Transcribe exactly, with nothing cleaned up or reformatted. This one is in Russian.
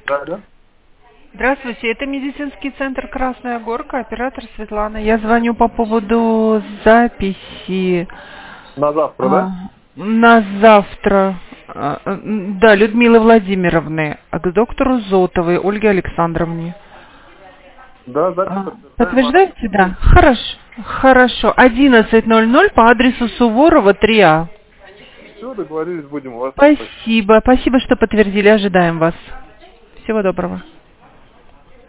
Да, да. Здравствуйте, это медицинский центр «Красная Горка», оператор Светлана. Я звоню по поводу записи На завтра, а, да? на завтра, а, да, Людмилы Владимировны, а к доктору Зотовой Ольге Александровне. Да, запись А, подтверждаем. Она... Подтверждаете, да? Хорошо, хорошо. одиннадцать ноль ноль по адресу Суворова три А. Все, договорились, будем у вас. Спасибо, спасибо, что подтвердили, ожидаем вас. Всего доброго.